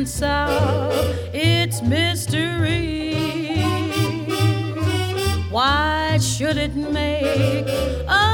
and solve its mystery. Why should it make a